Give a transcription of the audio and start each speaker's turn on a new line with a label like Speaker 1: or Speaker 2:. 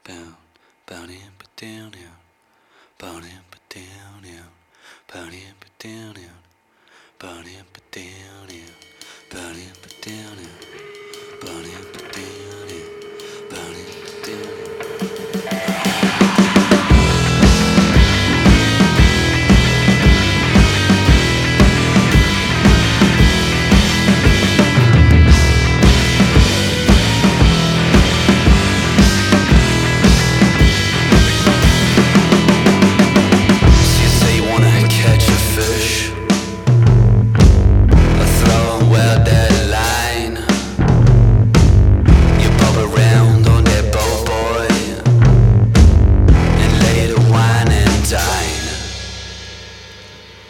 Speaker 1: bound, bounding but down, down, bounding but down, down, bounding but down, down, bounding but down, down, bounding but down, down, bounding but